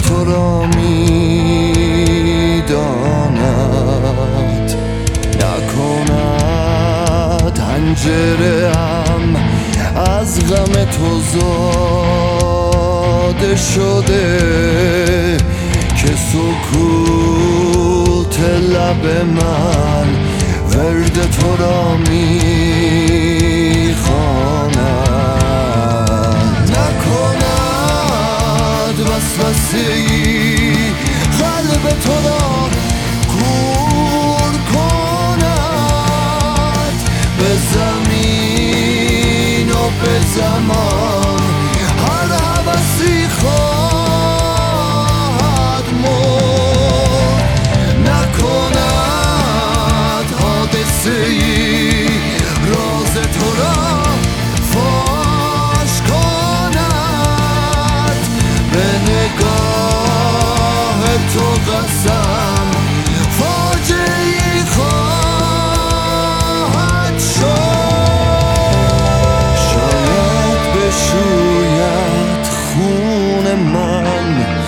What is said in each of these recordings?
تو را میداند، نکند حنجره‌ام از غم تو زاده شده که سکوت لب من ورد تو را میخواند. نکند وسوسه‌ای قلب تو را کور کند، به زمین و به زمان هر هوسی خواهد مرد. نکند حادثه‌ای راز تو را فاش کند، به نگاه تو قسم فاجعه‌ای خواهد شد. شاید بشوید خون من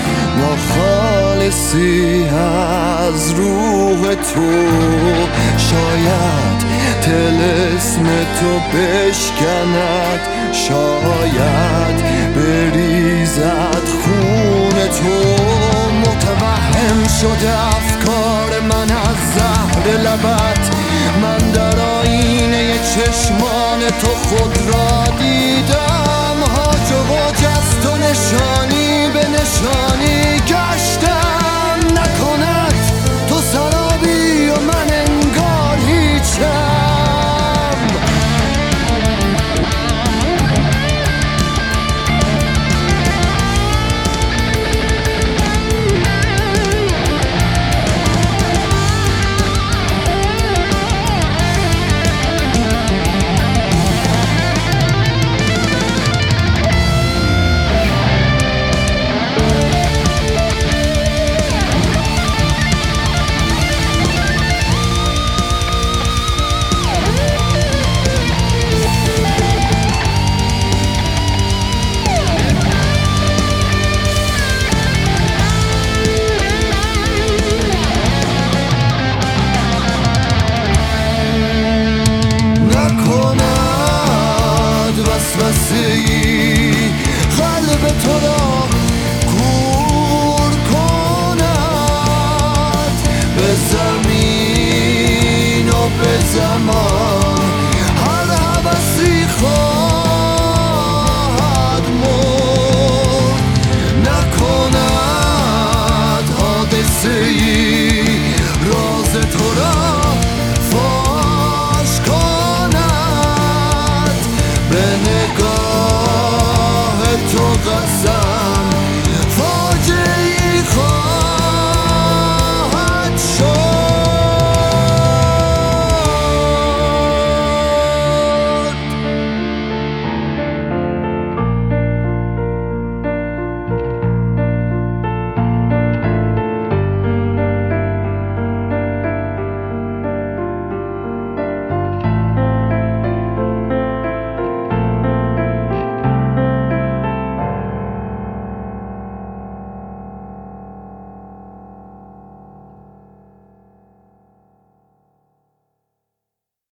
ناخالصی از روح تو، شاید طلسم تو بشکند، شاید بریزد خون تو. متوهم شده افکار من از زهر لبت، من در آینه چشمان تو خود را دیدم، هاج و واج از تو نشانی به نشانی